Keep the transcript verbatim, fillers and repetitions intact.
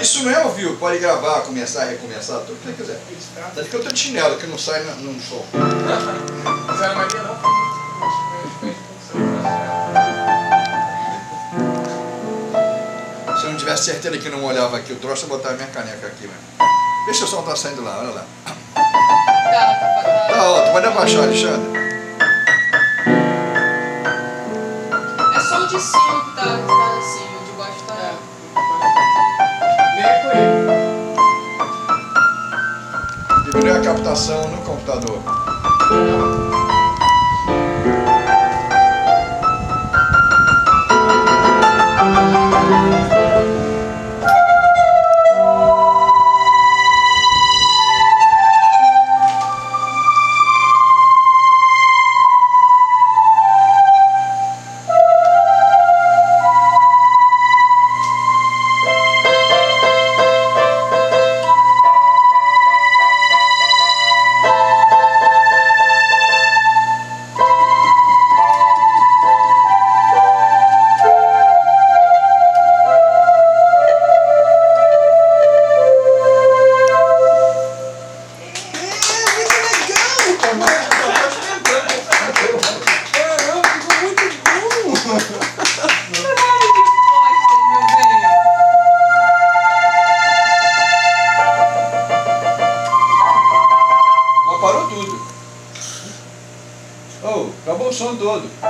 Isso não é ao vivo, pode gravar, começar, recomeçar, tudo que você quiser. Tanto que eu tô de chinelo, que não sai no, no som. Não sai na Maria não? Se eu não tivesse certeza que não molhava aqui o troço, eu botava minha caneca aqui mesmo. Deixa o som tá saindo lá, olha lá. Tá alto, pode abaixar, Alexandre. É só o de cima que tá, que tá assim, o de baixo tá. Nem é com ele. Diminuir a captação no computador. Parou tudo. Oh, acabou o som todo.